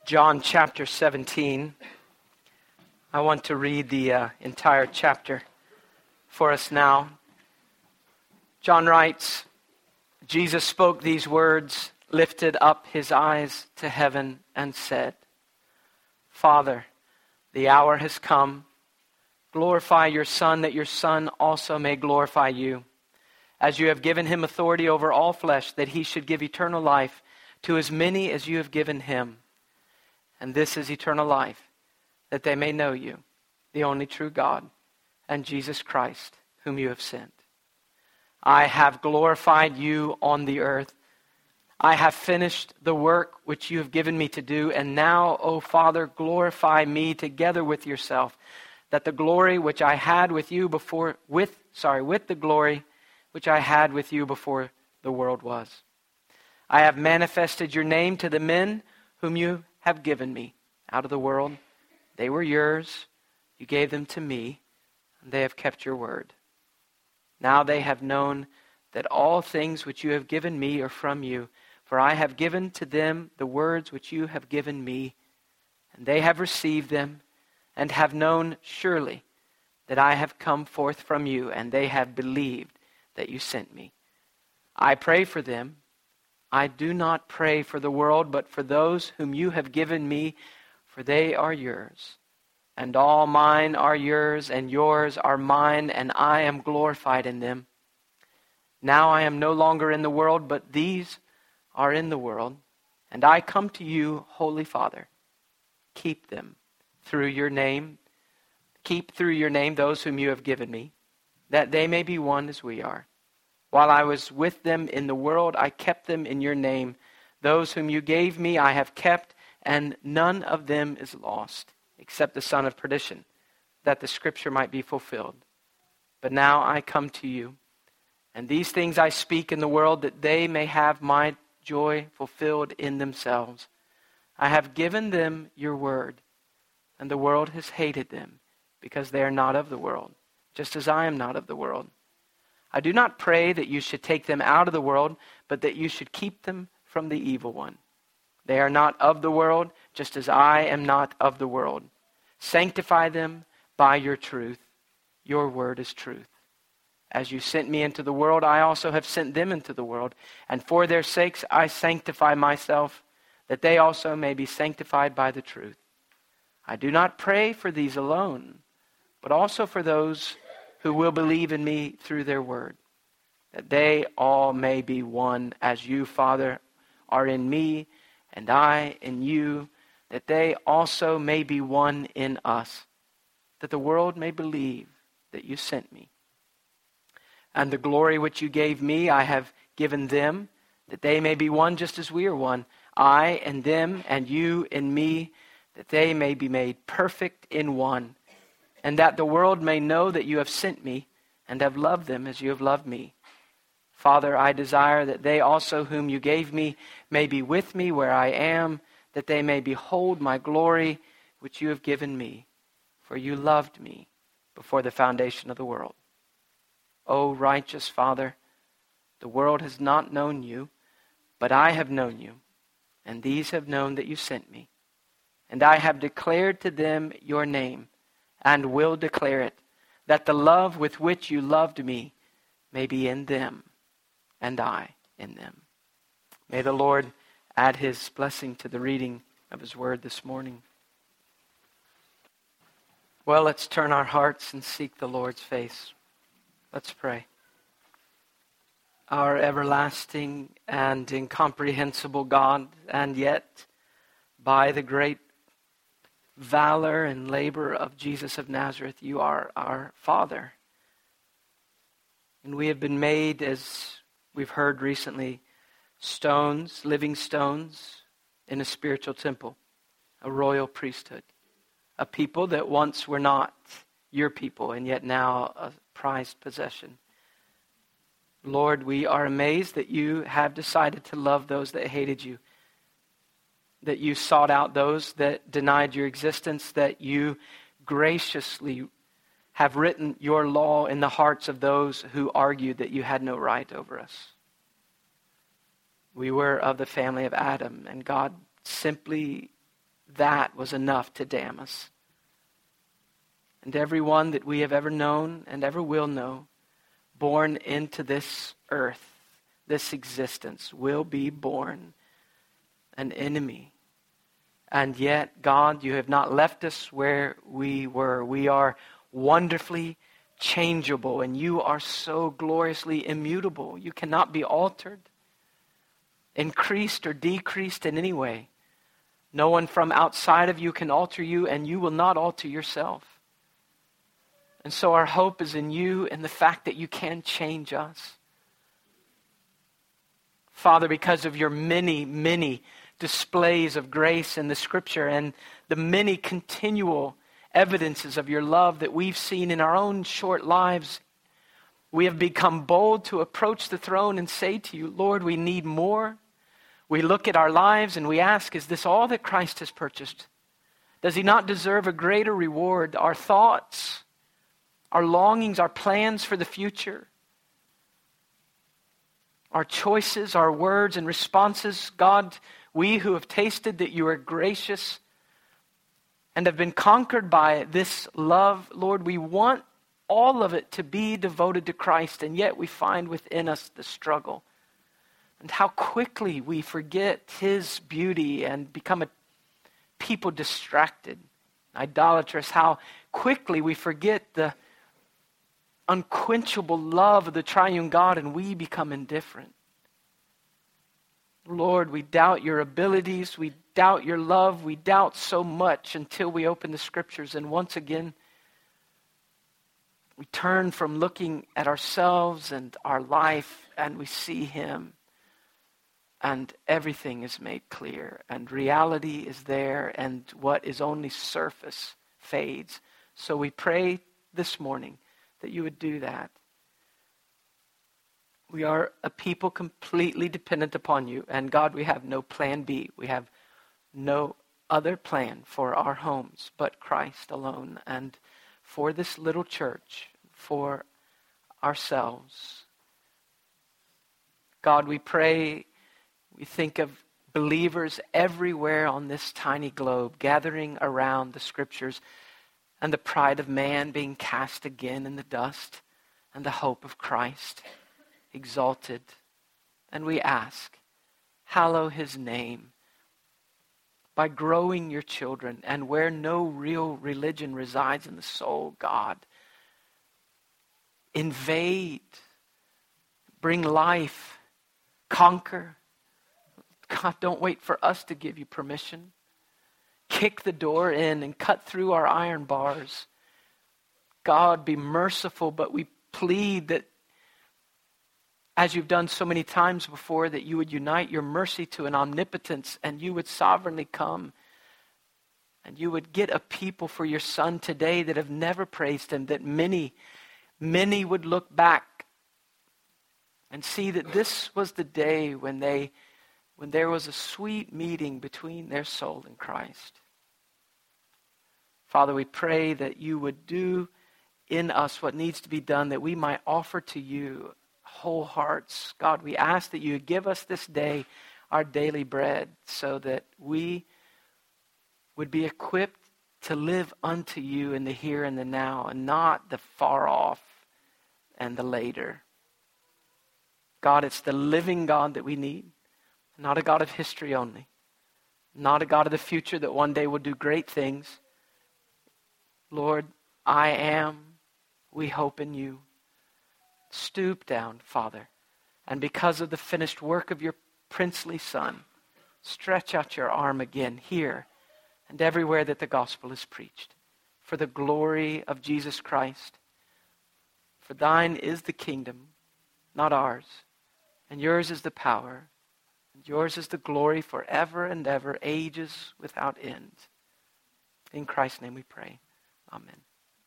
John chapter 17. I want to read the entire chapter for us now. John writes, Jesus spoke these words, lifted up his eyes to heaven, and said, Father, the hour has come. Glorify your Son, that your Son also may glorify you, as you have given him authority over all flesh, that he should give eternal life to as many as you have given him. And this is eternal life, that they may know you, the only true God, and Jesus Christ, whom you have sent. I have glorified you on the earth. I have finished the work which you have given me to do, and now, O Father, glorify me together with yourself, that the glory which I had with you before, with the glory which I had with you before the world was. I have manifested your name to the men whom you have given me out of the world. They were yours. You gave them to me, and they have kept your word. Now they have known that all things which you have given me are from you, for I have given to them the words which you have given me, and they have received them, and have known surely that I have come forth from you, and they have believed that you sent me. I pray for them. I do not pray for the world, but for those whom you have given me, for they are yours. And all mine are yours, and yours are mine, and I am glorified in them. Now I am no longer in the world, but these are in the world. And I come to you, Holy Father. Keep them through your name. Keep through your name those whom you have given me, that they may be one as we are. While I was with them in the world, I kept them in your name. Those whom you gave me I have kept, and none of them is lost, except the son of perdition, that the scripture might be fulfilled. But now I come to you, and these things I speak in the world, that they may have my joy fulfilled in themselves. I have given them your word, and the world has hated them, because they are not of the world, just as I am not of the world. I do not pray that you should take them out of the world, but that you should keep them from the evil one. They are not of the world, just as I am not of the world. Sanctify them by your truth. Your word is truth. As you sent me into the world, I also have sent them into the world. And for their sakes I sanctify myself, that they also may be sanctified by the truth. I do not pray for these alone, but also for those who will believe in me through their word, that they all may be one, as you, Father, are in me, and I in you, that they also may be one in us, that the world may believe that you sent me. And the glory which you gave me I have given them, that they may be one just as we are one, I and them, and you in me, that they may be made perfect in one, and that the world may know that you have sent me, and have loved them as you have loved me. Father, I desire that they also whom you gave me may be with me where I am, that they may behold my glory which you have given me, for you loved me before the foundation of the world. O righteous Father, the world has not known you, but I have known you, and these have known that you sent me. And I have declared to them your name, and will declare it, that the love with which you loved me may be in them, and I in them. May the Lord add his blessing to the reading of his word this morning. Well, let's turn our hearts and seek the Lord's face. Let's pray. Our everlasting and incomprehensible God, and yet by the great valor and labor of Jesus of Nazareth, you are our Father. And we have been made, as we've heard recently, stones, living stones in a spiritual temple, a royal priesthood, a people that once were not your people and yet now a prized possession. Lord, we are amazed that you have decided to love those that hated you, that you sought out those that denied your existence, that you graciously have written your law in the hearts of those who argued that you had no right over us. We were of the family of Adam, and God simply that was enough to damn us. And everyone that we have ever known and ever will know, born into this earth, this existence, will be born an enemy. And yet, God, you have not left us where we were. We are wonderfully changeable, and you are so gloriously immutable. You cannot be altered, increased or decreased in any way. No one from outside of you can alter you, and you will not alter yourself. And so our hope is in you and the fact that you can change us. Father, because of your many, many displays of grace in the Scripture and the many continual evidences of your love that we've seen in our own short lives, we have become bold to approach the throne and say to you, Lord, we need more. We look at our lives and we ask, is this all that Christ has purchased? Does he not deserve a greater reward? Our thoughts, our longings, our plans for the future, our choices, our words and responses, God, we who have tasted that you are gracious and have been conquered by this love, Lord, we want all of it to be devoted to Christ, and yet we find within us the struggle. And how quickly we forget his beauty and become a people distracted, idolatrous, how quickly we forget the unquenchable love of the triune God and we become indifferent. Lord, we doubt your abilities, we doubt your love, we doubt so much until we open the Scriptures, and once again we turn from looking at ourselves and our life and we see him, and everything is made clear and reality is there, and what is only surface fades. So we pray this morning that you would do that. We are a people completely dependent upon you. And God, we have no plan B. We have no other plan for our homes but Christ alone. And for this little church, for ourselves. God, we pray, we think of believers everywhere on this tiny globe gathering around the Scriptures, and the pride of man being cast again in the dust, and the hope of Christ exalted. And we ask, hallow his name by growing your children, and where no real religion resides in the soul, God, invade, bring life, conquer. God, don't wait for us to give you permission. Kick the door in and cut through our iron bars. God, be merciful, but we plead that, as you've done so many times before, that you would unite your mercy to an omnipotence, and you would sovereignly come, and you would get a people for your Son today that have never praised him, that many would look back and see that this was the day when there was a sweet meeting between their soul and Christ. Father, we pray that you would do in us what needs to be done, that we might offer to you whole hearts. God, we ask that you would give us this day our daily bread, so that we would be equipped to live unto you in the here and the now, and not the far off and the later. God, it's the living God that we need. Not a God of history only. Not a God of the future that one day will do great things. Lord, I am. We hope in you. Stoop down, Father, and because of the finished work of your princely Son, stretch out your arm again here and everywhere that the gospel is preached, for the glory of Jesus Christ. For thine is the kingdom, not ours, and yours is the power, and yours is the glory forever and ever, ages without end. In Christ's name we pray. Amen.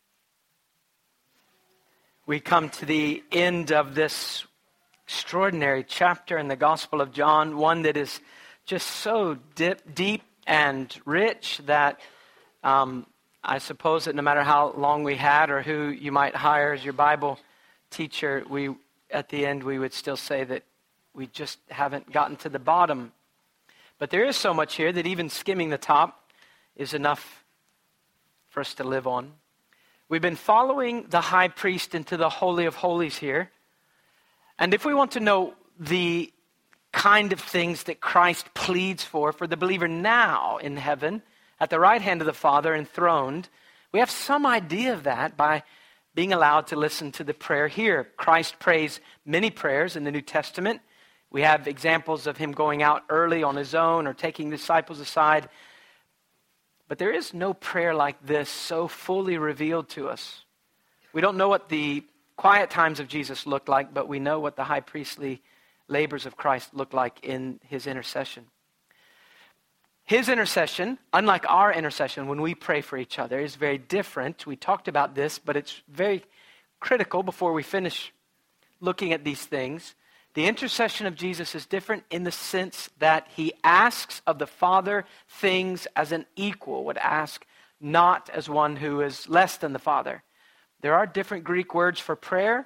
We come to the end of this extraordinary chapter in the Gospel of John, one that is just so deep and rich that I suppose that no matter how long we had or who you might hire as your Bible teacher, at the end we would still say that we just haven't gotten to the bottom. But there is so much here that even skimming the top, is enough for us to live on. We've been following the high priest into the Holy of Holies here. And if we want to know the kind of things that Christ pleads for the believer now in heaven, at the right hand of the Father enthroned, we have some idea of that by being allowed to listen to the prayer here. Christ prays many prayers in the New Testament. We have examples of him going out early on his own or taking disciples aside. But there is no prayer like this so fully revealed to us. We don't know what the quiet times of Jesus looked like, but we know what the high priestly labors of Christ look like in his intercession. His intercession, unlike our intercession when we pray for each other, is very different. We talked about this, but it's very critical before we finish looking at these things. The intercession of Jesus is different in the sense that he asks of the Father things as an equal would ask, not as one who is less than the Father. There are different Greek words for prayer.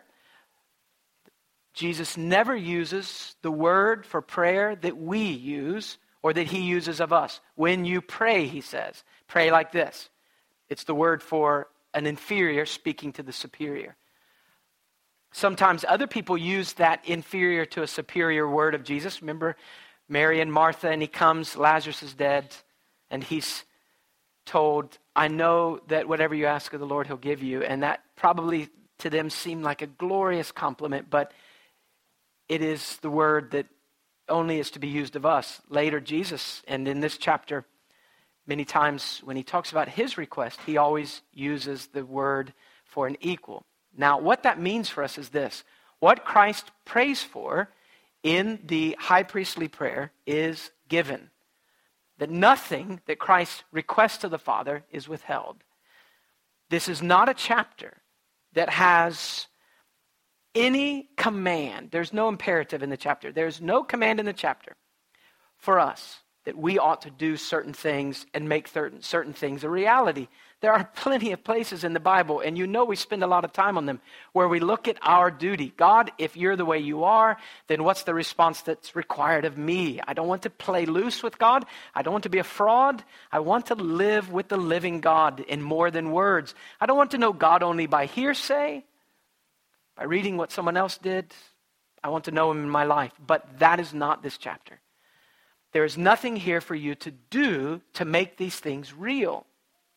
Jesus never uses the word for prayer that we use or that he uses of us. When you pray, he says, pray like this. It's the word for an inferior speaking to the superior. Sometimes other people use that inferior to a superior word of Jesus. Remember Mary and Martha, and he comes, Lazarus is dead, and he's told, I know that whatever you ask of the Lord, he'll give you. And that probably to them seemed like a glorious compliment, but it is the word that only is to be used of us. Later, Jesus, and in this chapter, many times when he talks about his request, he always uses the word for an equal. Now, what that means for us is this. What Christ prays for in the high priestly prayer is given. That nothing that Christ requests of the Father is withheld. This is not a chapter that has any command. There's no imperative in the chapter. There's no command in the chapter for us that we ought to do certain things and make certain things a reality. There are plenty of places in the Bible, and you know we spend a lot of time on them, where we look at our duty. God, if you're the way you are, then what's the response that's required of me? I don't want to play loose with God. I don't want to be a fraud. I want to live with the living God in more than words. I don't want to know God only by hearsay, by reading what someone else did. I want to know him in my life. But that is not this chapter. There is nothing here for you to do to make these things real.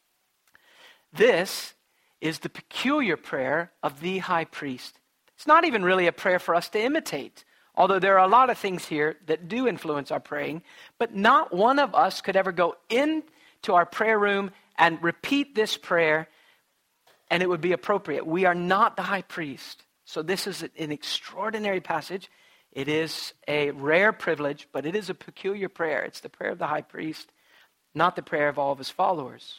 This is the peculiar prayer of the high priest. It's not even really a prayer for us to imitate, although there are a lot of things here that do influence our praying, but not one of us could ever go into our prayer room and repeat this prayer and it would be appropriate. We are not the high priest. So this is an extraordinary passage. It is a rare privilege, but it is a peculiar prayer. It's the prayer of the high priest, not the prayer of all of his followers.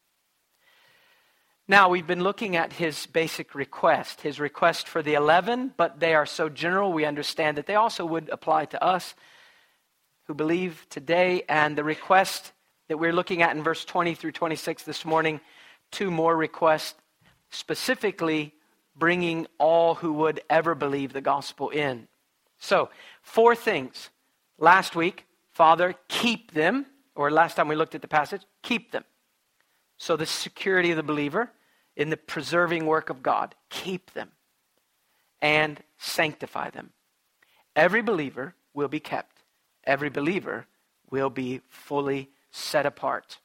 Now, we've been looking at his basic request for the 11, but they are so general, we understand that they also would apply to us who believe today. And the request that we're looking at in verse 20 through 26 this morning, 2 more requests, specifically bringing all who would ever believe the gospel in. So, 4 things. Last week, Father, keep them, or last time we looked at the passage, keep them. So the security of the believer in the preserving work of God, keep them and sanctify them. Every believer will be kept. Every believer will be fully set apart.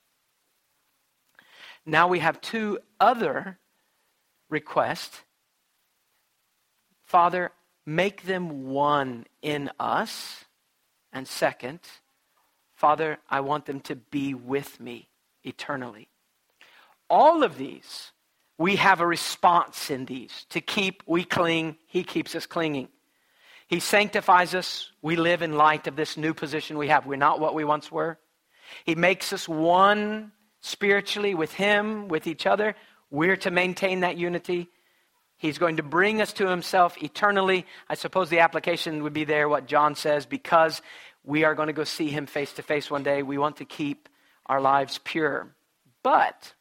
Now we have 2 other requests. Father, make them one in us. And second, Father, I want them to be with me eternally. All of these, we have a response in these. To keep, we cling. He keeps us clinging. He sanctifies us. We live in light of this new position we have. We're not what we once were. He makes us one spiritually with him, with each other. We're to maintain that unity. He's going to bring us to himself eternally. I suppose the application would be there, what John says, because we are going to go see him face to face one day. We want to keep our lives pure. But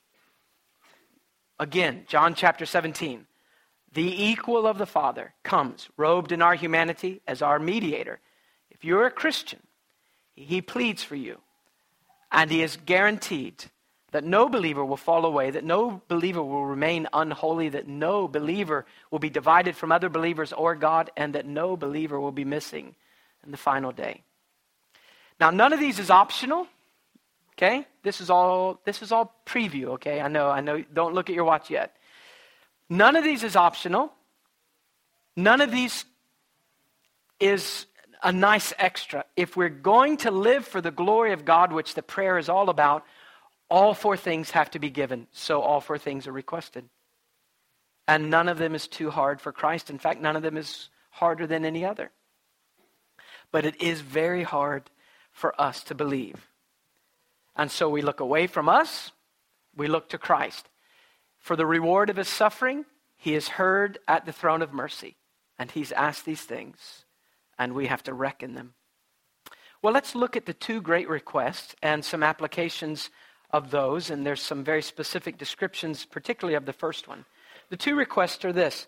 again, John chapter 17, the equal of the Father comes, robed in our humanity as our mediator. If you're a Christian, he pleads for you. And he is guaranteed that no believer will fall away, that no believer will remain unholy, that no believer will be divided from other believers or God, and that no believer will be missing in the final day. Now, none of these is optional, okay? This is all preview, okay? I know, don't look at your watch yet. None of these is optional. None of these is a nice extra. If we're going to live for the glory of God, which the prayer is all about, all four things have to be given. So all four things are requested. And none of them is too hard for Christ. In fact, none of them is harder than any other. But it is very hard for us to believe. And so we look away from us, we look to Christ. For the reward of his suffering, he is heard at the throne of mercy. And he's asked these things, and we have to reckon them. Well, let's look at the two great requests and some applications of those. And there's some very specific descriptions, particularly of the first one. The two requests are this.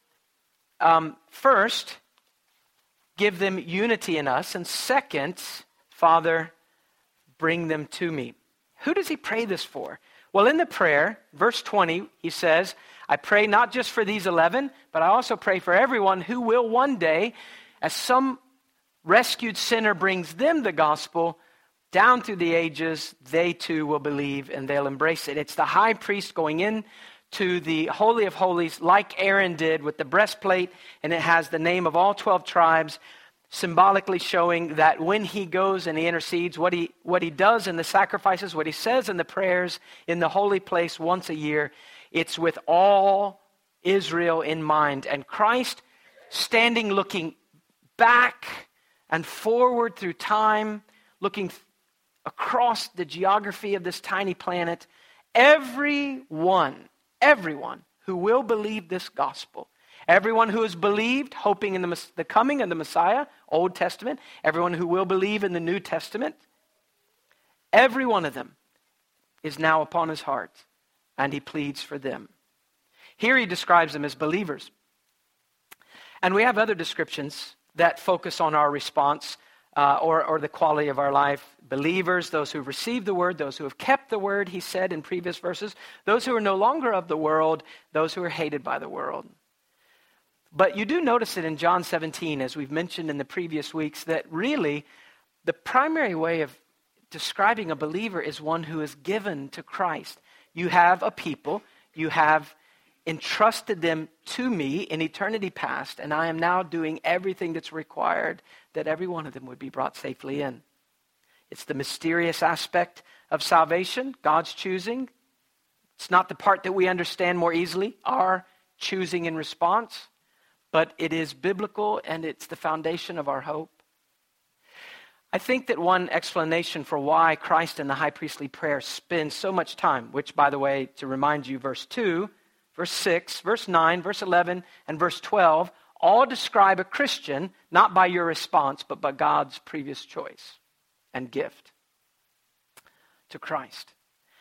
First, give them unity in us. And second, Father, bring them to me. Who does he pray this for? Well, in the prayer, verse 20, he says, I pray not just for these 11, but I also pray for everyone who will one day, as some rescued sinner brings them the gospel, down through the ages, they too will believe and they'll embrace it. It's the high priest going in to the Holy of Holies like Aaron did with the breastplate, and it has the name of all 12 tribes, symbolically showing that when he goes and he intercedes, what he does in the sacrifices, what he says in the prayers in the holy place once a year, it's with all Israel in mind. And Christ standing looking back and forward through time, looking across the geography of this tiny planet, everyone who will believe this gospel, everyone who has believed, hoping in the coming of the Messiah, Old Testament, everyone who will believe in the New Testament, every one of them is now upon his heart, and he pleads for them. Here he describes them as believers. And we have other descriptions that focus on our response or the quality of our life. Believers, those who have received the word, those who have kept the word, he said in previous verses, those who are no longer of the world, those who are hated by the world. But you do notice it in John 17, as we've mentioned in the previous weeks, that really the primary way of describing a believer is one who is given to Christ. You have a people, you have entrusted them to me in eternity past, and I am now doing everything that's required that every one of them would be brought safely in. It's the mysterious aspect of salvation, God's choosing. It's not the part that we understand more easily, our choosing in response, but it is biblical and it's the foundation of our hope. I think that one explanation for why Christ in the high priestly prayer spends so much time, which, by the way, to remind you, verse 2, verse 6, verse 9, verse 11, and verse 12, all describe a Christian not by your response, but by God's previous choice and gift to Christ.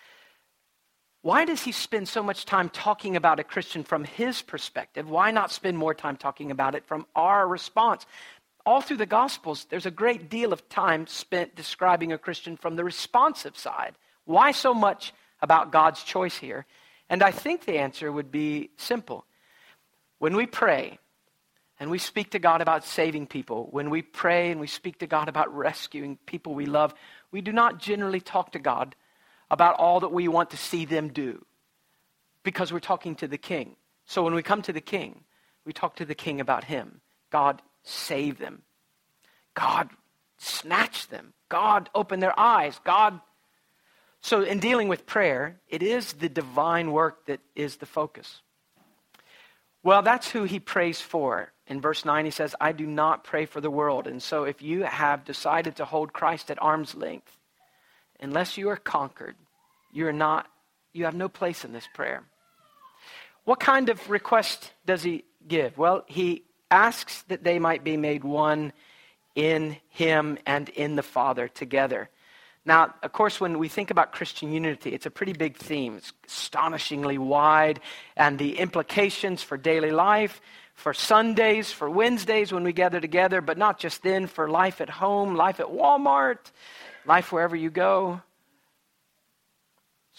Why does he spend so much time talking about a Christian from his perspective? Why not spend more time talking about it from our response? All through the Gospels, there's a great deal of time spent describing a Christian from the responsive side. Why so much about God's choice here? And I think the answer would be simple. When we pray and we speak to God about saving people, when we pray and we speak to God about rescuing people we love, we do not generally talk to God about all that we want to see them do, because we're talking to the King. So when we come to the King, we talk to the King about him. God save them. God snatch them. God open their eyes. God. So in dealing with prayer, it is the divine work that is the focus. Well, that's who he prays for. In verse 9, he says, I do not pray for the world. And so if you have decided to hold Christ at arm's length, unless you are conquered, you have no place in this prayer. What kind of request does he give? Well, he asks that they might be made one in him and in the Father together. Now, of course, when we think about Christian unity, it's a pretty big theme. It's astonishingly wide, and the implications for daily life, for Sundays, for Wednesdays when we gather together, but not just then, for life at home, life at Walmart, life wherever you go.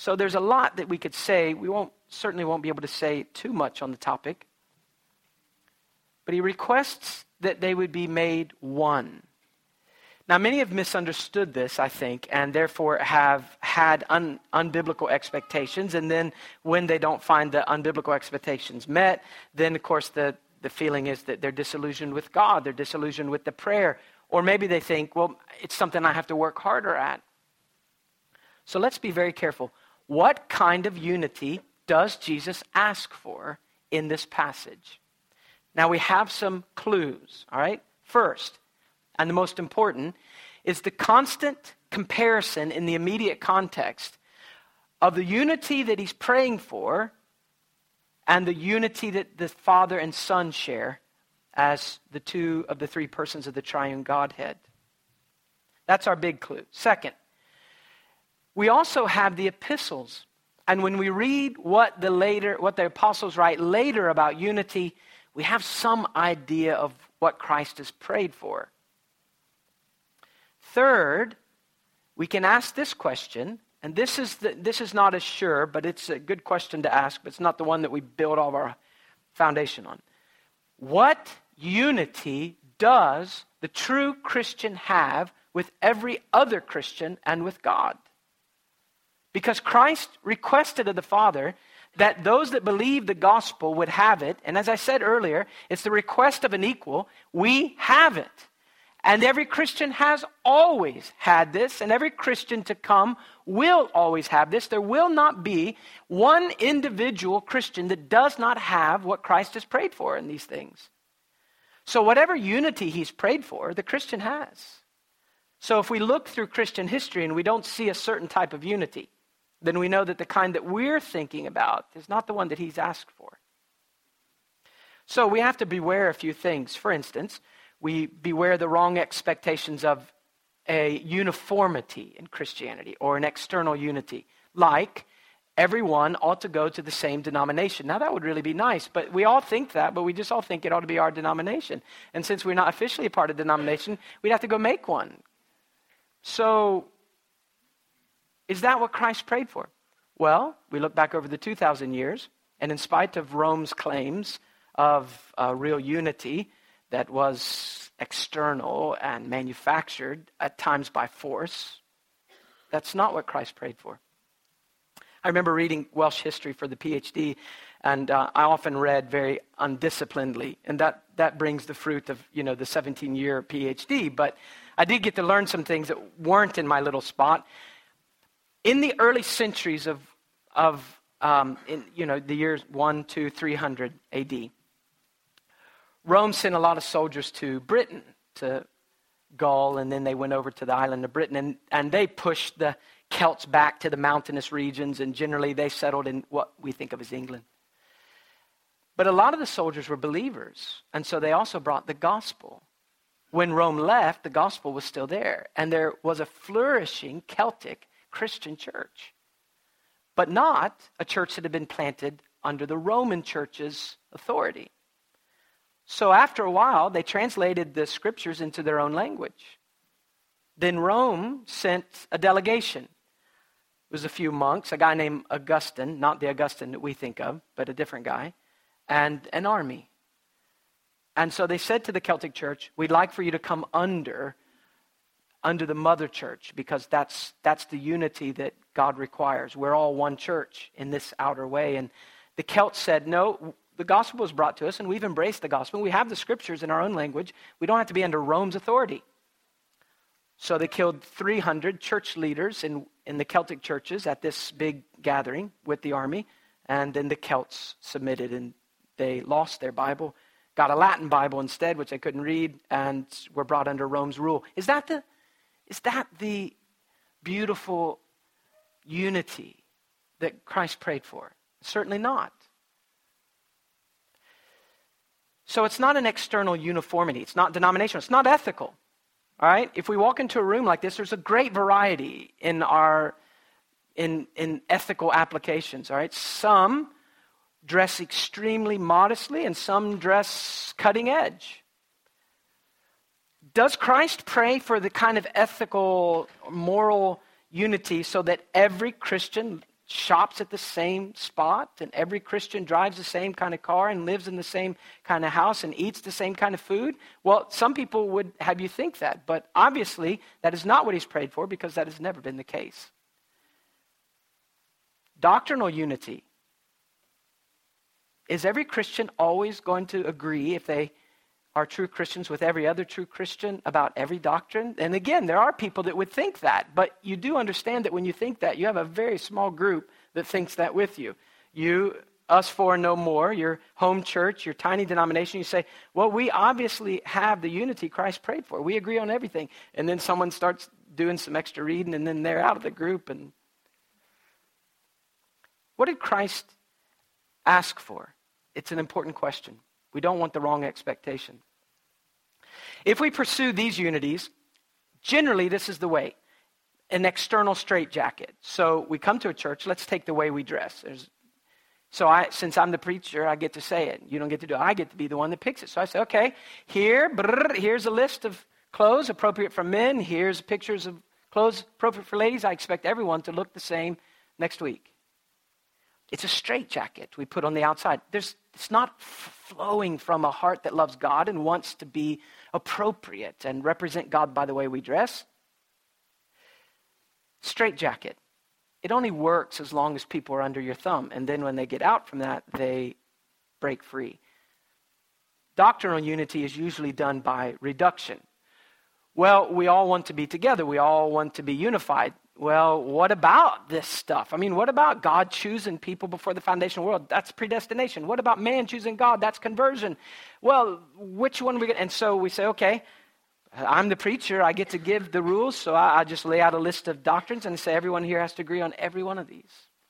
So there's a lot that we could say. We certainly won't be able to say too much on the topic. But he requests that they would be made one. Now, many have misunderstood this, I think, and therefore have had unbiblical expectations. And then when they don't find the unbiblical expectations met, then, of course, the feeling is that they're disillusioned with God. They're disillusioned with the prayer. Or maybe they think, well, it's something I have to work harder at. So let's be very careful. What kind of unity does Jesus ask for in this passage? Now, we have some clues, all right? First, and the most important, is the constant comparison in the immediate context of the unity that he's praying for and the unity that the Father and Son share as the two of the three persons of the triune Godhead. That's our big clue. Second, we also have the epistles. And when we read what the apostles write later about unity, we have some idea of what Christ has prayed for. Third, we can ask this question, and this is not as sure, but it's a good question to ask, but it's not the one that we build all of our foundation on. What unity does the true Christian have with every other Christian and with God? Because Christ requested of the Father that those that believe the gospel would have it, and as I said earlier, it's the request of an equal. We have it. And every Christian has always had this, and every Christian to come will always have this. There will not be one individual Christian that does not have what Christ has prayed for in these things. So whatever unity he's prayed for, the Christian has. So if we look through Christian history and we don't see a certain type of unity, then we know that the kind that we're thinking about is not the one that he's asked for. So we have to beware a few things. For instance, we beware the wrong expectations of a uniformity in Christianity or an external unity, like everyone ought to go to the same denomination. Now, that would really be nice, but we all think that, but we just all think it ought to be our denomination. And since we're not officially a part of the denomination, we'd have to go make one. So, is that what Christ prayed for? Well, we look back over the 2,000 years, and in spite of Rome's claims of real unity that was external and manufactured at times by force, that's not what Christ prayed for. I remember reading Welsh history for the PhD, and I often read very undisciplinedly, and that brings the fruit of, the 17-year PhD. But I did get to learn some things that weren't in my little spot. In the early centuries of the years 1, 2, 300 A.D., Rome sent a lot of soldiers to Britain, to Gaul, and then they went over to the island of Britain, and they pushed the Celts back to the mountainous regions, and generally they settled in what we think of as England. But a lot of the soldiers were believers, and so they also brought the gospel. When Rome left, the gospel was still there, and there was a flourishing Celtic Christian church, but not a church that had been planted under the Roman church's authority. So after a while, they translated the scriptures into their own language. Then Rome sent a delegation. It was a few monks, a guy named Augustine, not the Augustine that we think of, but a different guy, and an army. And so they said to the Celtic church, we'd like for you to come under the mother church, because that's the unity that God requires. We're all one church in this outer way. And the Celts said, no, the gospel was brought to us, and we've embraced the gospel. We have the scriptures in our own language. We don't have to be under Rome's authority. So they killed 300 church leaders in the Celtic churches at this big gathering with the army. And then the Celts submitted, and they lost their Bible, got a Latin Bible instead, which they couldn't read, and were brought under Rome's rule. Is that the beautiful unity that Christ prayed for? Certainly not. So it's not an external uniformity. It's not denominational. It's not ethical. All right? If we walk into a room like this, there's a great variety in ethical applications. All right? Some dress extremely modestly, and some dress cutting edge. Does Christ pray for the kind of ethical, moral unity so that every Christian shops at the same spot, and every Christian drives the same kind of car and lives in the same kind of house and eats the same kind of food? Well, some people would have you think that, but obviously that is not what he's prayed for, because that has never been the case. Doctrinal unity. Is every Christian always going to agree, if they are true Christians, with every other true Christian about every doctrine? And again, there are people that would think that, but you do understand that when you think that, you have a very small group that thinks that with you. You, us four, no more, your home church, your tiny denomination, you say, well, we obviously have the unity Christ prayed for. We agree on everything. And then someone starts doing some extra reading, and then they're out of the group. And what did Christ ask for? It's an important question. We don't want the wrong expectation. If we pursue these unities, generally this is the way. An external straitjacket. So we come to a church, let's take the way we dress. Since I'm the preacher, I get to say it. You don't get to do it. I get to be the one that picks it. So I say, okay, here's a list of clothes appropriate for men. Here's pictures of clothes appropriate for ladies. I expect everyone to look the same next week. It's a straitjacket we put on the outside. It's not flowing from a heart that loves God and wants to be appropriate and represent God by the way we dress. Straitjacket. It only works as long as people are under your thumb. And then when they get out from that, they break free. Doctrinal unity is usually done by reduction. Well, we all want to be together. We all want to be unified. Well, what about this stuff? I mean, what about God choosing people before the foundation of the world? That's predestination. What about man choosing God? That's conversion. Well, which one are we going to... And so we say, okay, I'm the preacher. I get to give the rules. So I just lay out a list of doctrines and say everyone here has to agree on every one of these.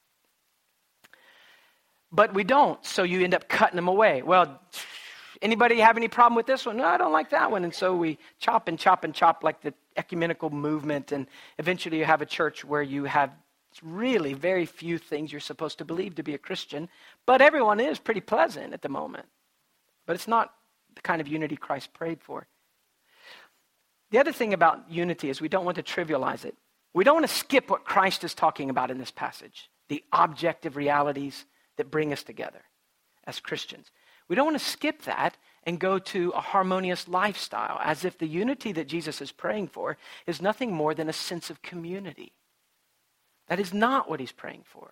But we don't. So you end up cutting them away. Well, anybody have any problem with this one? No, I don't like that one. And so we chop and chop and chop like the ecumenical movement, and eventually you have a church where you have really very few things you're supposed to believe to be a Christian, but everyone is pretty pleasant at the moment. But it's not the kind of unity Christ prayed for. The other thing about unity is we don't want to trivialize it. We don't want to skip what Christ is talking about in this passage, the objective realities that bring us together as Christians. We don't want to skip that and go to a harmonious lifestyle, as if the unity that Jesus is praying for is nothing more than a sense of community. That is not what he's praying for.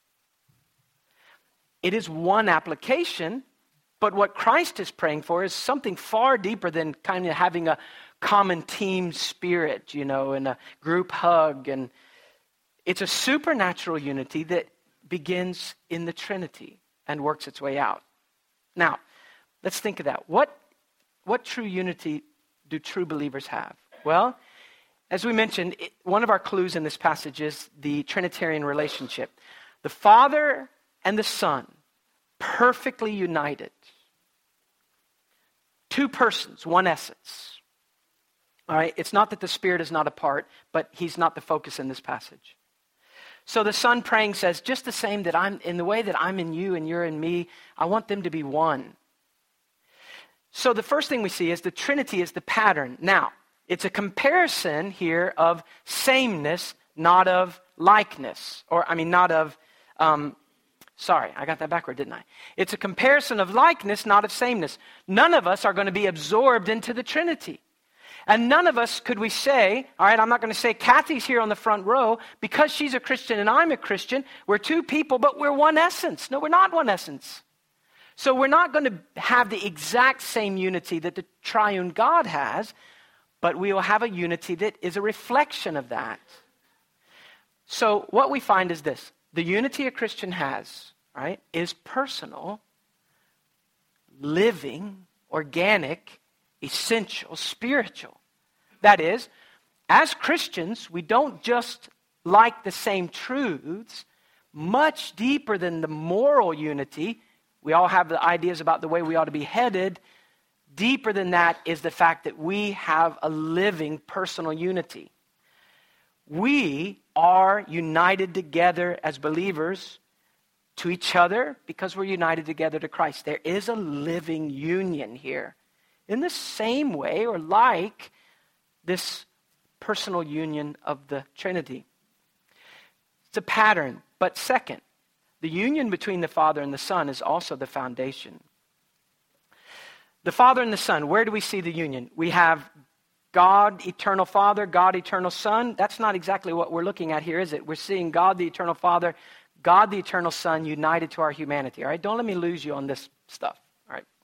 It is one application, but what Christ is praying for is something far deeper than kind of having a common team spirit, and a group hug. And it's a supernatural unity that begins in the Trinity and works its way out. Now, let's think of that. What true unity do true believers have? Well, as we mentioned, one of our clues in this passage is the Trinitarian relationship. The Father and the Son, perfectly united. Two persons, one essence. All right, it's not that the Spirit is not a part, but he's not the focus in this passage. So the Son praying says, just the same that I'm in the way that I'm in you and you're in me, I want them to be one. So the first thing we see is the Trinity is the pattern. Now, it's a comparison here of sameness, not of likeness. Sorry, I got that backward, didn't I? It's a comparison of likeness, not of sameness. None of us are going to be absorbed into the Trinity. And none of us could we say, all right, I'm not going to say Kathy's here on the front row because she's a Christian and I'm a Christian. We're two people, but we're one essence. No, we're not one essence. So we're not going to have the exact same unity that the triune God has, but we will have a unity that is a reflection of that. So what we find is this. The unity a Christian has, right, is personal, living, organic, essential, spiritual. That is, as Christians, we don't just like the same truths. Much deeper than the moral unity, we all have the ideas about the way we ought to be headed. Deeper than that is the fact that we have a living personal unity. We are united together as believers to each other because we're united together to Christ. There is a living union here. In the same way or like this personal union of the Trinity. It's a pattern. But second, the union between the Father and the Son is also the foundation. The Father and the Son, where do we see the union? We have God, eternal Father, God, eternal Son. That's not exactly what we're looking at here, is it? We're seeing God, the eternal Father, God, the eternal Son, united to our humanity. All right, don't let me lose you on this stuff. All right.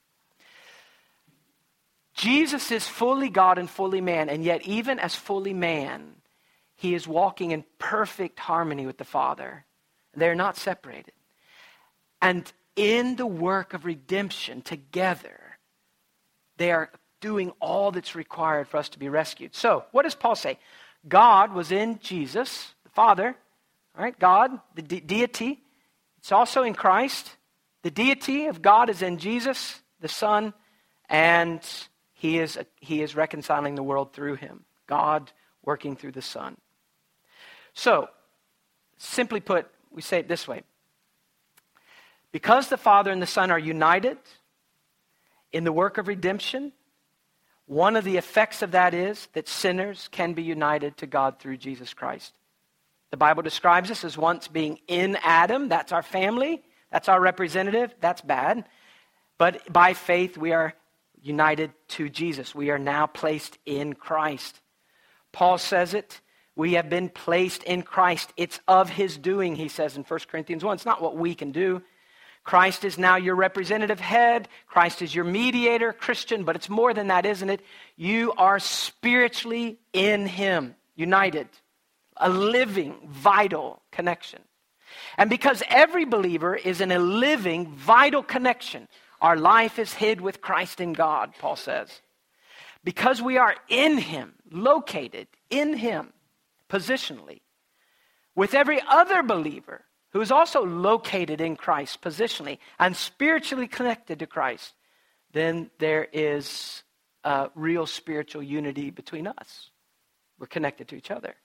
Jesus is fully God and fully man, and yet even as fully man, he is walking in perfect harmony with the Father. They're not separated. And in the work of redemption together, they are doing all that's required for us to be rescued. So, what does Paul say? God was in Jesus, the Father, all right, God, the deity. It's also in Christ. The deity of God is in Jesus, the Son, and he is reconciling the world through him. God working through the Son. So, simply put, we say it this way. Because the Father and the Son are united in the work of redemption, one of the effects of that is that sinners can be united to God through Jesus Christ. The Bible describes us as once being in Adam. That's our family. That's our representative. That's bad. But by faith, we are united to Jesus. We are now placed in Christ. Paul says it. We have been placed in Christ. It's of his doing, he says in 1 Corinthians 1. It's not what we can do. Christ is now your representative head. Christ is your mediator, Christian, but it's more than that, isn't it? You are spiritually in him, united, a living, vital connection. And because every believer is in a living, vital connection, our life is hid with Christ in God, Paul says. Because we are in him, located in him, positionally, with every other believer who is also located in Christ positionally and spiritually connected to Christ, then there is a real spiritual unity between us. We're connected to each other.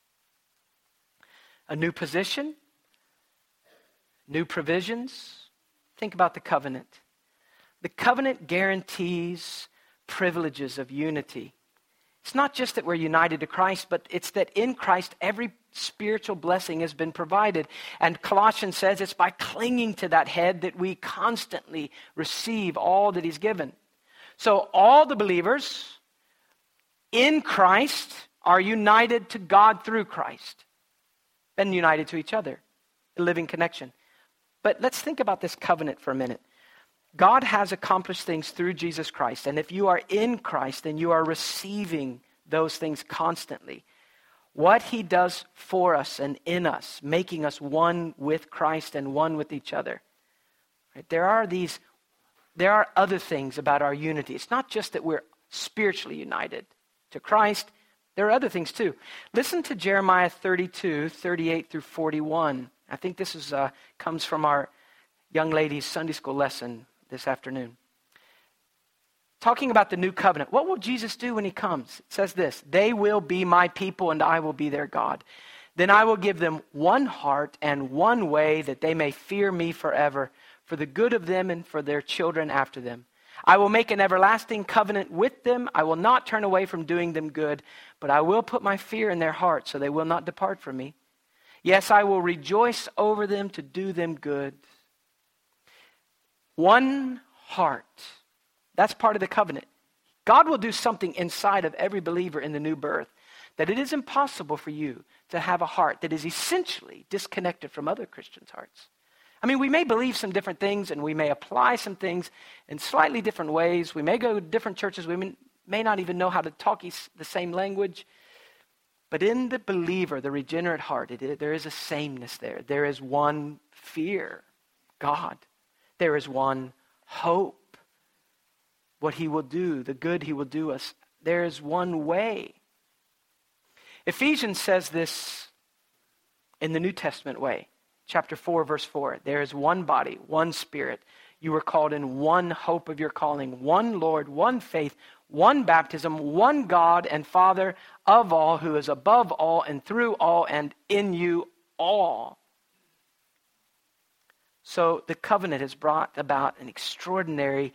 A new position, new provisions. Think about the covenant. The covenant guarantees privileges of unity. It's not just that we're united to Christ, but it's that in Christ every spiritual blessing has been provided. And Colossians says it's by clinging to that head that we constantly receive all that he's given. So all the believers in Christ are united to God through Christ. And united to each other. A living connection. But let's think about this covenant for a minute. God has accomplished things through Jesus Christ. And if you are in Christ, then you are receiving those things constantly. What he does for us and in us, making us one with Christ and one with each other. Right? There are other things about our unity. It's not just that we're spiritually united to Christ. There are other things too. Listen to Jeremiah 32, 38 through 41. I think this comes from our young ladies' Sunday school lesson this afternoon. Talking about the new covenant. What will Jesus do when he comes? It says this, they will be my people and I will be their God. Then I will give them one heart and one way that they may fear me forever, for the good of them and for their children after them. I will make an everlasting covenant with them. I will not turn away from doing them good, but I will put my fear in their hearts so they will not depart from me. Yes, I will rejoice over them to do them good. One heart. That's part of the covenant. God will do something inside of every believer in the new birth that it is impossible for you to have a heart that is essentially disconnected from other Christians' hearts. I mean, we may believe some different things and we may apply some things in slightly different ways. We may go to different churches. We may not even know how to talk the same language. But in the believer, the regenerate heart, there is a sameness there. There is one fear, God. There is one hope, what he will do, the good he will do us. There is one way. Ephesians says this in the New Testament way. Chapter 4, verse 4. There is one body, one spirit. You were called in one hope of your calling, one Lord, one faith, one baptism, one God and Father of all, who is above all and through all and in you all. So the covenant has brought about an extraordinary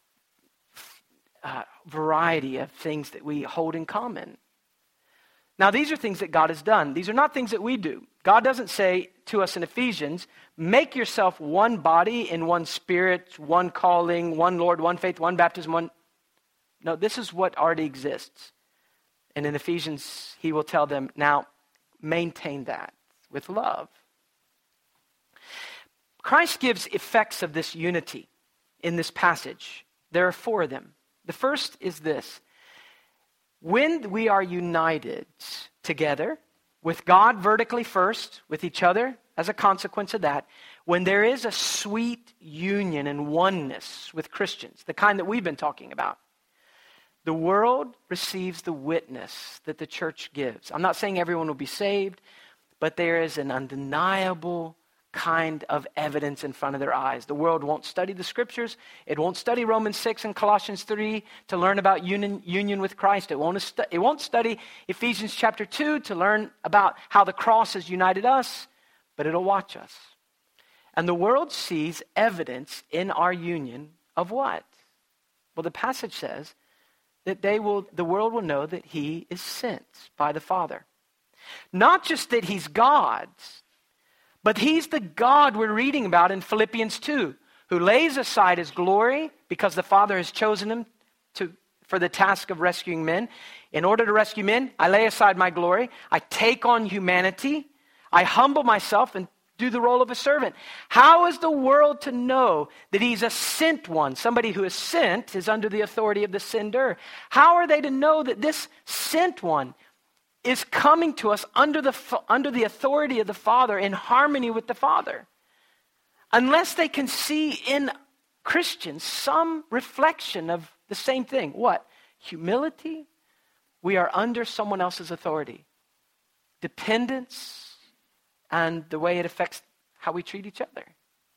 variety of things that we hold in common. Now, these are things that God has done. These are not things that we do. God doesn't say to us in Ephesians, make yourself one body in one spirit, one calling, one Lord, one faith, one baptism, one... No, this is what already exists. And in Ephesians, he will tell them, now maintain that with love. Christ gives effects of this unity in this passage. There are 4 of them. The first is this. When we are united together, with God vertically first, with each other as a consequence of that, when there is a sweet union and oneness with Christians, the kind that we've been talking about, the world receives the witness that the church gives. I'm not saying everyone will be saved, but there is an undeniable kind of evidence in front of their eyes. The world won't study the scriptures. It won't study Romans 6 and Colossians 3 to learn about union with Christ. It won't study Ephesians chapter 2 to learn about how the cross has united us, but it'll watch us. And the world sees evidence in our union of what? Well, the passage says that the world will know that he is sent by the Father. Not just that he's God's, but he's the God we're reading about in Philippians 2, who lays aside his glory because the Father has chosen him for the task of rescuing men. In order to rescue men, I lay aside my glory. I take on humanity. I humble myself and do the role of a servant. How is the world to know that he's a sent one? Somebody who is sent is under the authority of the sender. How are they to know that this sent one is coming to us under the authority of the Father, in harmony with the Father? Unless they can see in Christians some reflection of the same thing. What? Humility. We are under someone else's authority. Dependence, and the way it affects how we treat each other.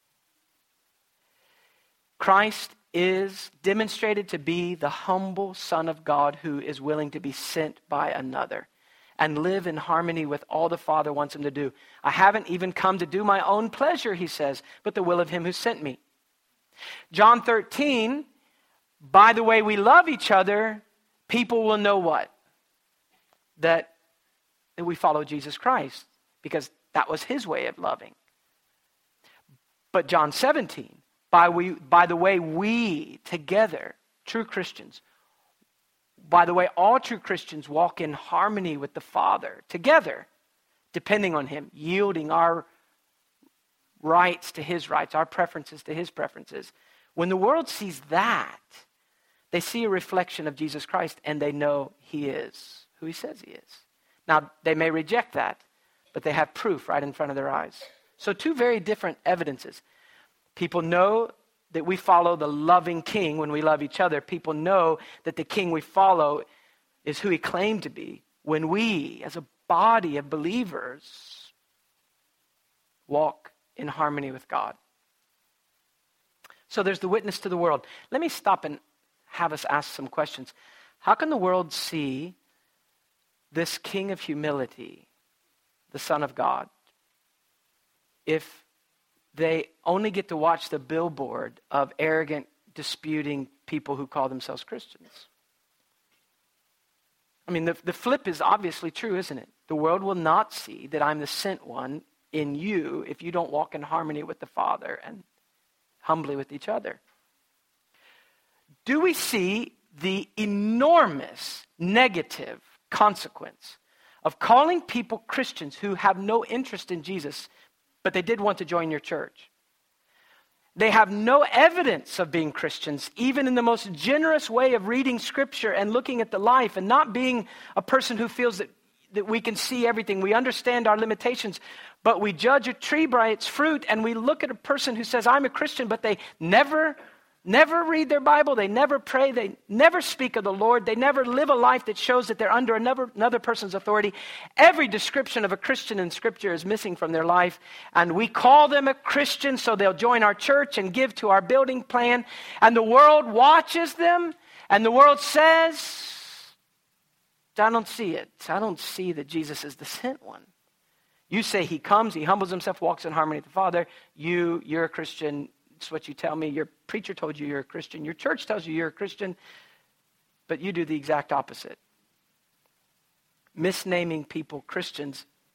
Christ is demonstrated to be the humble Son of God who is willing to be sent by another and live in harmony with all the Father wants him to do. I haven't even come to do my own pleasure, he says, but the will of him who sent me. John 13, by the way we love each other, people will know what? That we follow Jesus Christ, because that was his way of loving. But John 17, by the way we together, true Christians, by the way all true Christians walk in harmony with the Father together, depending on him, yielding our rights to his rights, our preferences to his preferences. When the world sees that, they see a reflection of Jesus Christ and they know he is who he says he is. Now, they may reject that, but they have proof right in front of their eyes. So 2 very different evidences. People know that we follow the loving king when we love each other. People know that the king we follow is who he claimed to be when we, as a body of believers, walk in harmony with God. So there's the witness to the world. Let me stop and have us ask some questions. How can the world see this king of humility, the Son of God, if they only get to watch the billboard of arrogant, disputing people who call themselves Christians? I mean, the flip is obviously true, isn't it? The world will not see that I'm the sent one in you if you don't walk in harmony with the Father and humbly with each other. Do we see the enormous negative consequence of calling people Christians who have no interest in Jesus, but they did want to join your church? They have no evidence of being Christians, even in the most generous way of reading Scripture and looking at the life and not being a person who feels that we can see everything. We understand our limitations, but we judge a tree by its fruit, and we look at a person who says, I'm a Christian, but they never read their Bible, they never pray, they never speak of the Lord, they never live a life that shows that they're under another person's authority. Every description of a Christian in Scripture is missing from their life, and we call them a Christian so they'll join our church and give to our building plan, and the world watches them, and the world says, I don't see it. I don't see that Jesus is the sent one. You say he comes, he humbles himself, walks in harmony with the Father. You're a Christian. It's what you tell me. Your preacher told you you're a Christian. Your church tells you you're a Christian. But you do the exact opposite. Misnaming people Christians.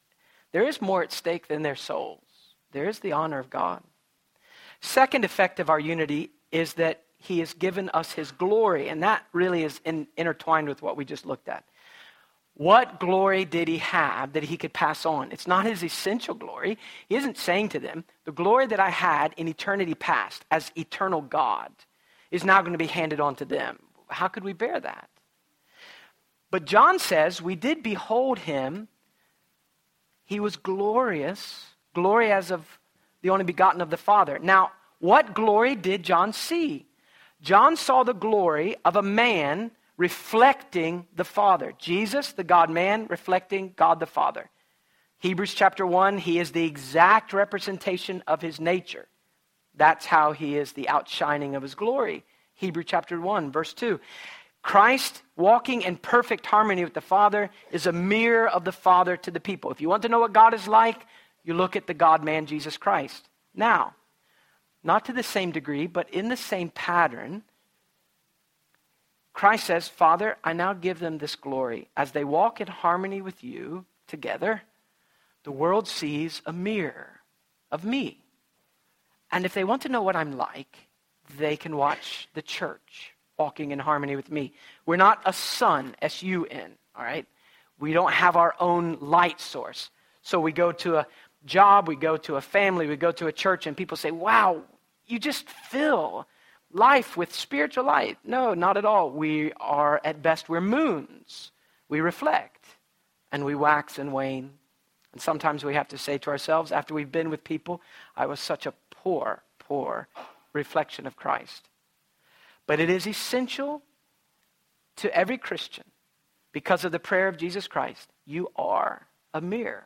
There is more at stake than their souls. There is the honor of God. Second effect of our unity is that he has given us his glory, and that really is intertwined with what we just looked at. What glory did he have that he could pass on? It's not his essential glory. He isn't saying to them, the glory that I had in eternity past as eternal God is now going to be handed on to them. How could we bear that? But John says, we did behold him. He was glorious, glory as of the only begotten of the Father. Now, what glory did John see? John saw the glory of a man reflecting the Father. Jesus, the God-man, reflecting God the Father. Hebrews chapter 1, he is the exact representation of his nature. That's how he is the outshining of his glory. Hebrews chapter 1, verse 2. Christ walking in perfect harmony with the Father is a mirror of the Father to the people. If you want to know what God is like, you look at the God-man, Jesus Christ. Now, not to the same degree, but in the same pattern, Christ says, Father, I now give them this glory. As they walk in harmony with you together, the world sees a mirror of me. And if they want to know what I'm like, they can watch the church walking in harmony with me. We're not a sun, S-U-N, all right? We don't have our own light source. So we go to a job, we go to a family, we go to a church, and people say, wow, you just fill life with spiritual light. No, not at all. We are, at best, we're moons. We reflect, and we wax and wane. And sometimes we have to say to ourselves, after we've been with people, I was such a poor reflection of Christ. But it is essential to every Christian, because of the prayer of Jesus Christ, you are a mirror.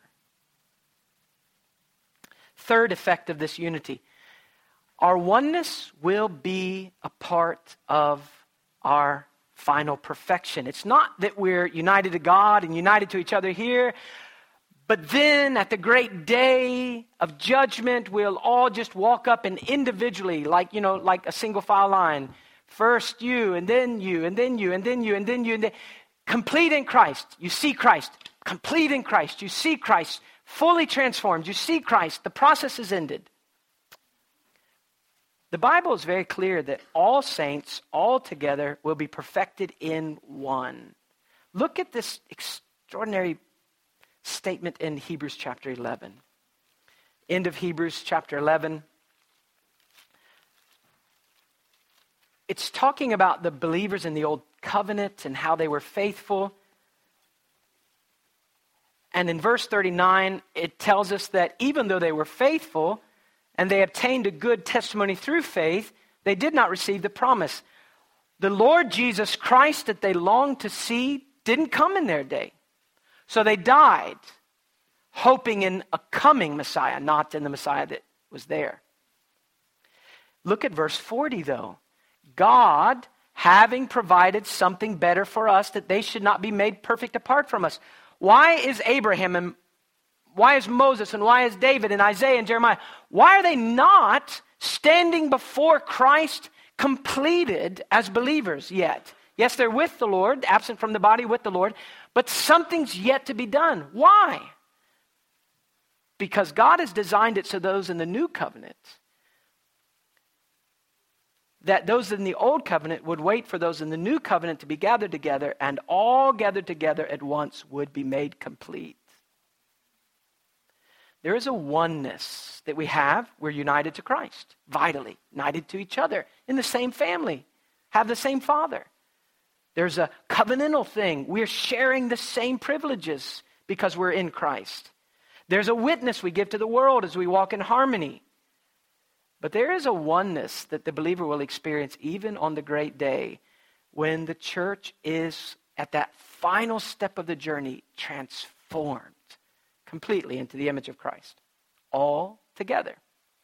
Third effect of this unity, our oneness will be a part of our final perfection. It's not that we're united to God and united to each other here, but then at the great day of judgment, we'll all just walk up and individually, like a single file line, first you, and then you, and then you, and then you, and then you, and then complete in Christ. You see Christ. Complete in Christ. You see Christ. Fully transformed. You see Christ. The process is ended. The Bible is very clear that all saints, all together, will be perfected in one. Look at this extraordinary statement in Hebrews chapter 11. End of Hebrews chapter 11. It's talking about the believers in the old covenant and how they were faithful. And in verse 39, it tells us that even though they were faithful and they obtained a good testimony through faith, they did not receive the promise. The Lord Jesus Christ that they longed to see didn't come in their day. So they died, hoping in a coming Messiah, not in the Messiah that was there. Look at verse 40 though. God, having provided something better for us, that they should not be made perfect apart from us. Why is Abraham and why is Moses and why is David and Isaiah and Jeremiah, why are they not standing before Christ completed as believers yet? Yes, they're with the Lord, absent from the body with the Lord, but something's yet to be done. Why? Because God has designed it so those in the new covenant, that those in the old covenant would wait for those in the new covenant to be gathered together, and all gathered together at once would be made complete. There is a oneness that we have. We're united to Christ, vitally, united to each other, in the same family, have the same Father. There's a covenantal thing. We're sharing the same privileges because we're in Christ. There's a witness we give to the world as we walk in harmony. But there is a oneness that the believer will experience even on the great day when the church is at that final step of the journey transformed completely into the image of Christ, all together.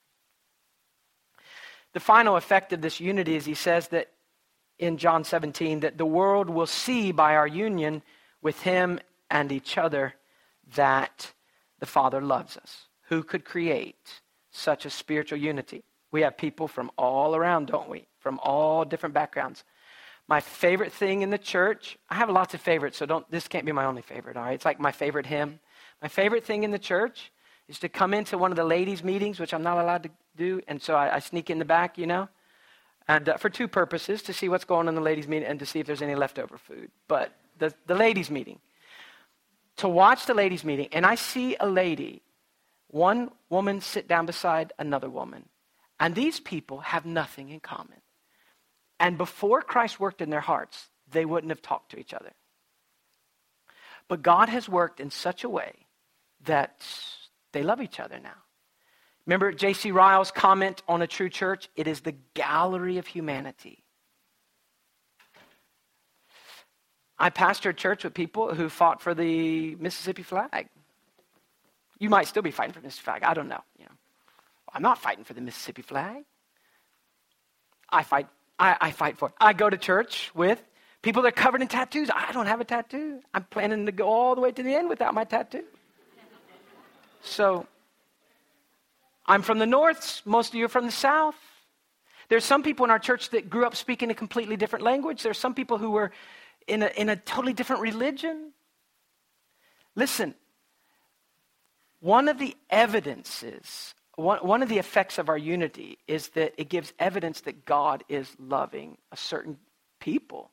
The final effect of this unity is he says that in John 17 that the world will see by our union with him and each other that the Father loves us. Who could create such a spiritual unity? We have people from all around, don't we? From all different backgrounds. My favorite thing in the church, I have lots of favorites, so this can't be my only favorite, all right? It's like my favorite hymn. My favorite thing in the church is to come into one of the ladies' meetings, which I'm not allowed to do, and so I sneak in the back, and for two purposes, to see what's going on in the ladies' meeting and to see if there's any leftover food. But the ladies' meeting, to watch the ladies' meeting, and I see a lady, one woman sit down beside another woman, and these people have nothing in common. And before Christ worked in their hearts, they wouldn't have talked to each other. But God has worked in such a way that they love each other now. Remember J.C. Ryle's comment on a true church? It is the gallery of humanity. I pastor a church with people who fought for the Mississippi flag. You might still be fighting for the Mississippi flag. I don't know. I'm not fighting for the Mississippi flag. I fight for it. I go to church with people that are covered in tattoos. I don't have a tattoo. I'm planning to go all the way to the end without my tattoo. So, I'm from the north. Most of you are from the south. There's some people in our church that grew up speaking a completely different language. There's some people who were in a totally different religion. Listen, one of the evidences, one of the effects of our unity is that it gives evidence that God is loving a certain people.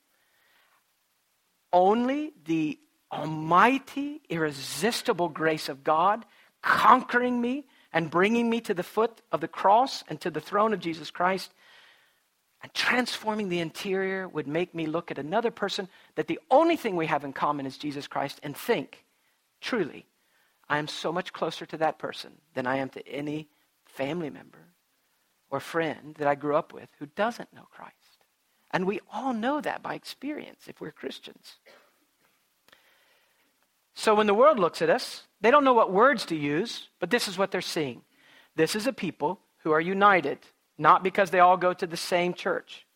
Only the almighty, irresistible grace of God conquering me and bringing me to the foot of the cross and to the throne of Jesus Christ and transforming the interior would make me look at another person that the only thing we have in common is Jesus Christ and think, truly, I am so much closer to that person than I am to any family member or friend that I grew up with who doesn't know Christ. And we all know that by experience if we're Christians. So when the world looks at us, they don't know what words to use, but this is what they're seeing. This is a people who are united, not because they all go to the same church.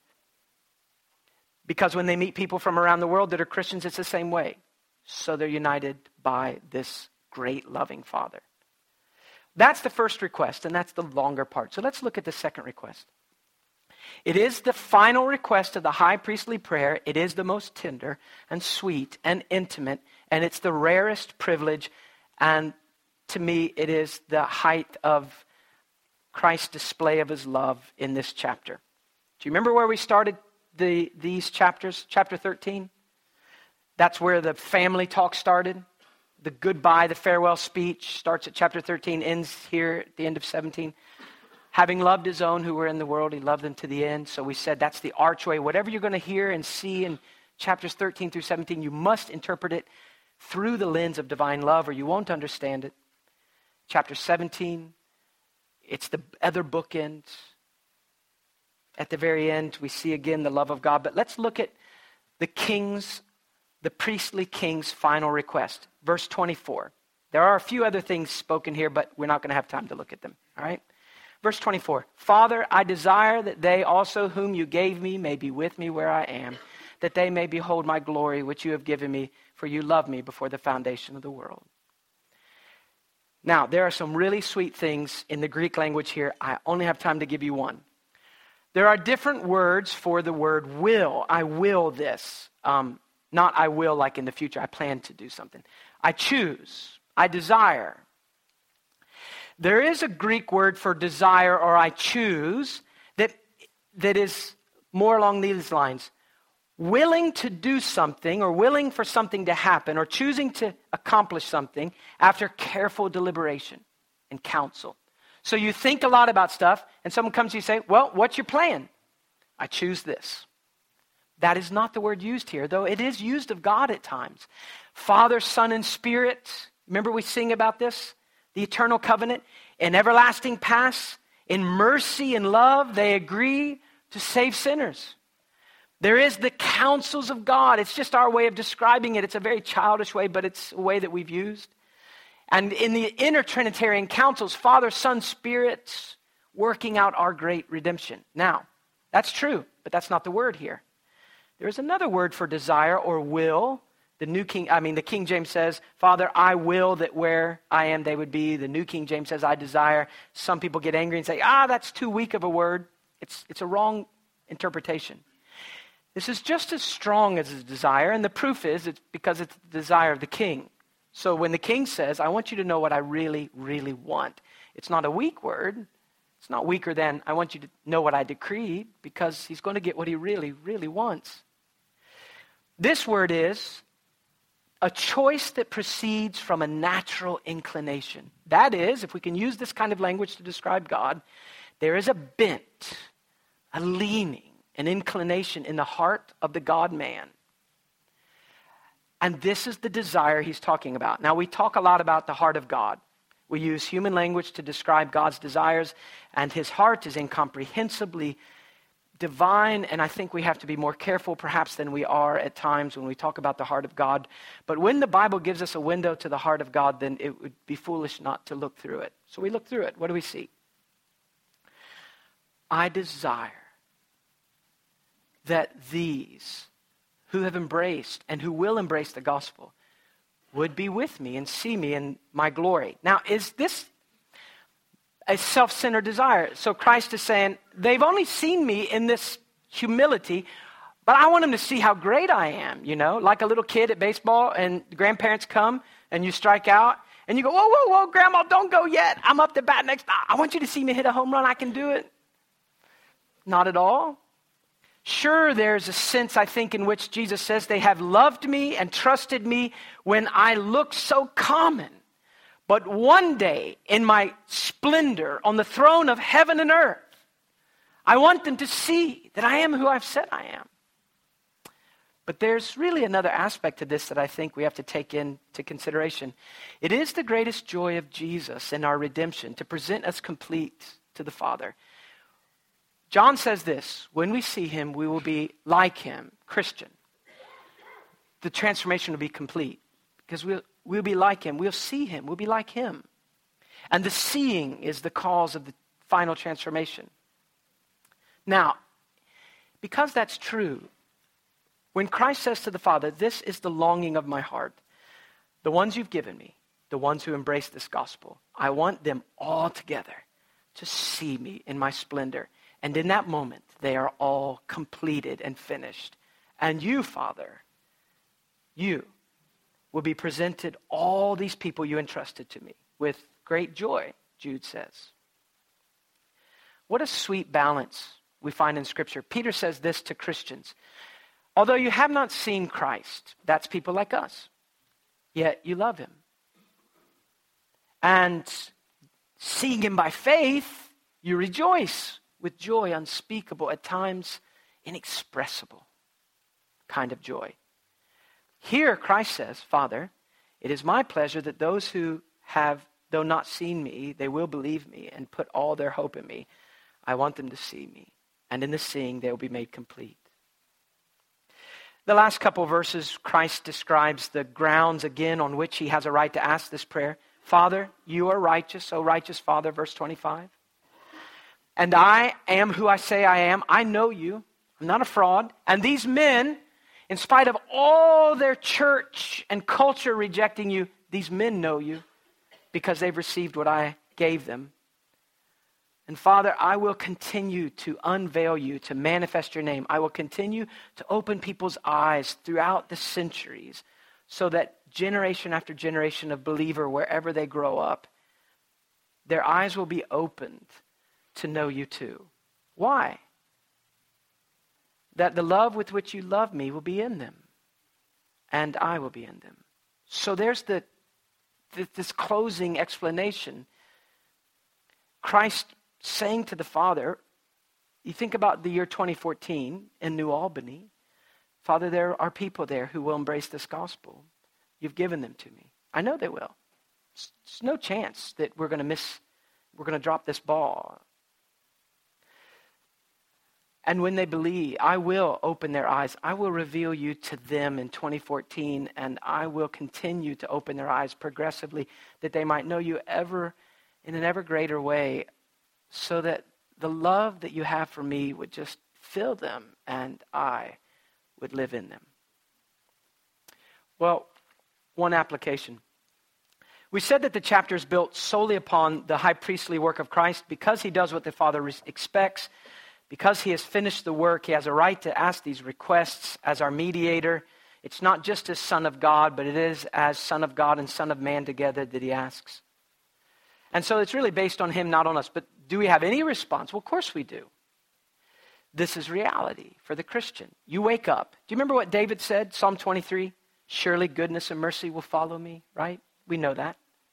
Because when they meet people from around the world that are Christians, it's the same way. So they're united by this great loving Father. That's the first request, and that's the longer part. So let's look at the second request. It is the final request of the high priestly prayer. It is the most tender and sweet and intimate, and it's the rarest privilege. And to me, it is the height of Christ's display of his love in this chapter. Do you remember where we started these chapters? Chapter 13? That's where the family talk started. The goodbye, the farewell speech starts at chapter 13, ends here at the end of 17. Having loved his own who were in the world, he loved them to the end. So we said that's the archway. Whatever you're going to hear and see in chapters 13 through 17, you must interpret it through the lens of divine love or you won't understand it. Chapter 17, it's the other bookend. At the very end, we see again the love of God. But let's look at the priestly king's final request. Verse 24. There are a few other things spoken here, but we're not going to have time to look at them. All right? Verse 24, Father, I desire that they also whom you gave me may be with me where I am, that they may behold my glory which you have given me, for you loved me before the foundation of the world. Now, there are some really sweet things in the Greek language here. I only have time to give you one. There are different words for the word will. I will this. Not I will like in the future. I plan to do something. I choose. I desire. There is a Greek word for desire or I choose that is more along these lines. Willing to do something or willing for something to happen or choosing to accomplish something after careful deliberation and counsel. So you think a lot about stuff and someone comes to you and say, well, what's your plan? I choose this. That is not the word used here, though it is used of God at times. Father, Son, and Spirit. Remember we sing about this? The eternal covenant, in everlasting past, in mercy and love, they agree to save sinners. There is the counsels of God. It's just our way of describing it. It's a very childish way, but it's a way that we've used. And in the inner Trinitarian counsels, Father, Son, Spirit, working out our great redemption. Now, that's true, but that's not the word here. There's another word for desire or will. The King James says, Father, I will that where I am they would be. The New King James says, I desire. Some people get angry and say, that's too weak of a word. It's a wrong interpretation. This is just as strong as a desire, and the proof is it's because it's the desire of the king. So when the king says, I want you to know what I really, really want, it's not a weak word. It's not weaker than, I want you to know what I decreed, because he's going to get what he really, really wants. This word is a choice that proceeds from a natural inclination. That is, if we can use this kind of language to describe God, there is a bent, a leaning, an inclination in the heart of the God-man. And this is the desire he's talking about. Now, we talk a lot about the heart of God. We use human language to describe God's desires, and his heart is incomprehensibly divine, and I think we have to be more careful perhaps than we are at times when we talk about the heart of God. But when the Bible gives us a window to the heart of God, then it would be foolish not to look through it. So we look through it. What do we see? I desire that these who have embraced and who will embrace the gospel would be with me and see me in my glory. Now, is this a self-centered desire? So Christ is saying, they've only seen me in this humility, but I want them to see how great I am, like a little kid at baseball and grandparents come and you strike out and you go, whoa, whoa, whoa, Grandma, don't go yet. I'm up to bat next. I want you to see me hit a home run. I can do it. Not at all. Sure, there's a sense, I think, in which Jesus says they have loved me and trusted me when I look so common. But one day, in my splendor on the throne of heaven and earth, I want them to see that I am who I've said I am. But there's really another aspect to this that I think we have to take into consideration. It is the greatest joy of Jesus in our redemption to present us complete to the Father. John says this, when we see him, we will be like him, Christian. The transformation will be complete because we'll be like him. We'll see him. We'll be like him. And the seeing is the cause of the final transformation. Now, because that's true, when Christ says to the Father, this is the longing of my heart, the ones you've given me, the ones who embrace this gospel, I want them all together to see me in my splendor. And in that moment, they are all completed and finished. And you, Father, you will be presented all these people you entrusted to me with great joy, Jude says. What a sweet balance we find in Scripture. Peter says this to Christians. Although you have not seen Christ, that's people like us, yet you love him. And seeing him by faith, you rejoice with joy unspeakable, at times inexpressible kind of joy. Here Christ says, Father, it is my pleasure that those who have, though not seen me, they will believe me and put all their hope in me. I want them to see me, and in the seeing they will be made complete. The last couple of verses, Christ describes the grounds again on which he has a right to ask this prayer. Father, you are righteous, O righteous Father, verse 25. And I am who I say I am. I know you. I'm not a fraud. And these men, in spite of all their church and culture rejecting you, these men know you because they've received what I gave them. And Father, I will continue to unveil you, to manifest your name. I will continue to open people's eyes throughout the centuries so that generation after generation of believer, wherever they grow up, their eyes will be opened to know you too. Why? That the love with which you love me will be in them, and I will be in them. So there's this closing explanation. Christ saying to the Father, you think about the year 2014 in New Albany. Father, there are people there who will embrace this gospel. You've given them to me. I know they will. There's no chance that we're going to drop this ball. And when they believe, I will open their eyes. I will reveal you to them in 2014, and I will continue to open their eyes progressively that they might know you ever in an ever greater way, so that the love that you have for me would just fill them and I would live in them. Well, one application. We said that the chapter is built solely upon the high priestly work of Christ because he does what the Father expects. Because he has finished the work, he has a right to ask these requests as our mediator. It's not just as Son of God, but it is as Son of God and Son of Man together that he asks. And so it's really based on him, not on us. But do we have any response? Well, of course we do. This is reality for the Christian. You wake up. Do you remember what David said? Psalm 23, surely goodness and mercy will follow me, right? We know that.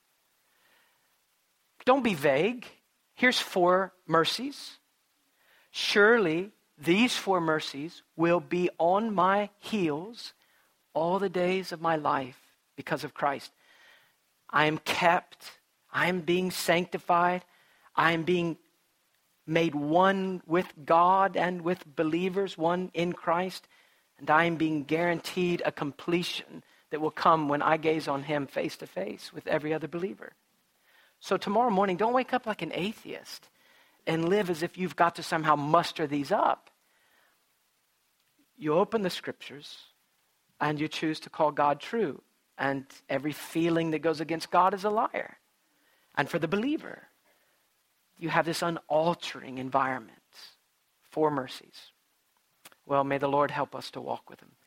Don't be vague. Here's 4 mercies. Surely these 4 mercies will be on my heels all the days of my life because of Christ. I am kept. I am being sanctified. I am being made one with God and with believers, one in Christ. And I am being guaranteed a completion that will come when I gaze on him face to face with every other believer. So tomorrow morning, don't wake up like an atheist and live as if you've got to somehow muster these up. You open the scriptures and you choose to call God true. And every feeling that goes against God is a liar. And for the believer, you have this unaltering environment. 4 mercies. Well, may the Lord help us to walk with him.